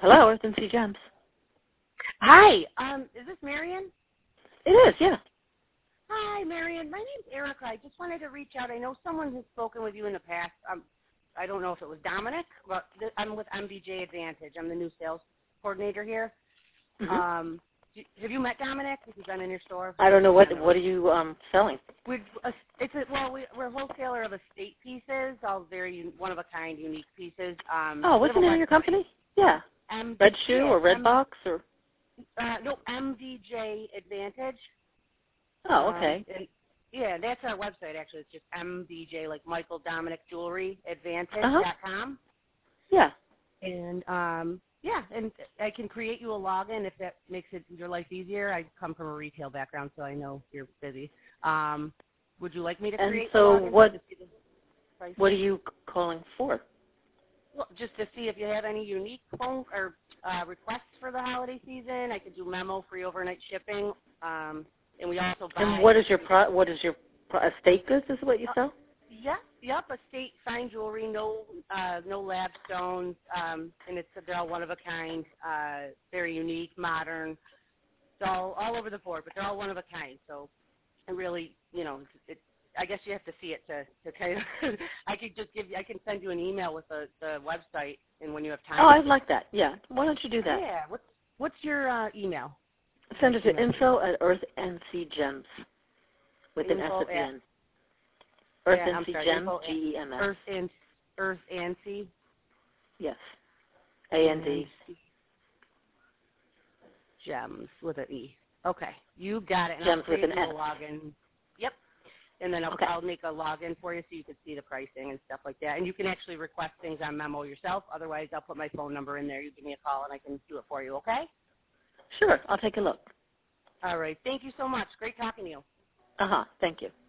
Hello, Earth and Sea Gems. Hi, is this Marion? It is, yeah. Hi, Marion. My name's Erica. I just wanted to reach out. I know someone has spoken with you in the past. I don't know if it was Dominic, but I'm with MDJ Advantage. I'm the new sales coordinator here. Mm-hmm. Have you met Dominic? Has he been in your store? I don't know. What are you selling? We're a wholesaler of estate pieces, all very one-of-a-kind, unique pieces. What's the name of your company? Yeah. Red Shoe or Red Box or? No, MDJ Advantage. Oh, okay. That's our website, actually. It's just MDJ, like Michael Dominic Jewelry, Advantage.com. Yeah. And, and I can create you a login if that makes your life easier. I come from a retail background, so I know you're busy. Would you like me to create a login? What are you calling for? Well, just to see if you have any unique phone or requests for the holiday season. I could do memo, free overnight shipping. And we also buy. And what is your estate goods? Is what you sell? Yep. Estate fine jewelry, no lab stones, and they're all one of a kind, very unique, modern. It's all over the board, but they're all one of a kind. So, it really, I guess you have to see it to kind of. I can send you an email with the website, and when you have time. Oh, I'd like that. Yeah. Why don't you do that? Yeah. What's your email? Send it to info@earthandseagems with an S at the end. Earth and Sea Gems, GEMS. Earth and Sea? Yes. AND. Gems with an E. Okay. You got it. And Gems with an S. Login. Yep. And then I'll make a login for you so you can see the pricing and stuff like that. And you can actually request things on Memo yourself. Otherwise, I'll put my phone number in there. You give me a call, and I can do it for you, okay? Sure. I'll take a look. All right. Thank you so much. Great talking to you. Thank you.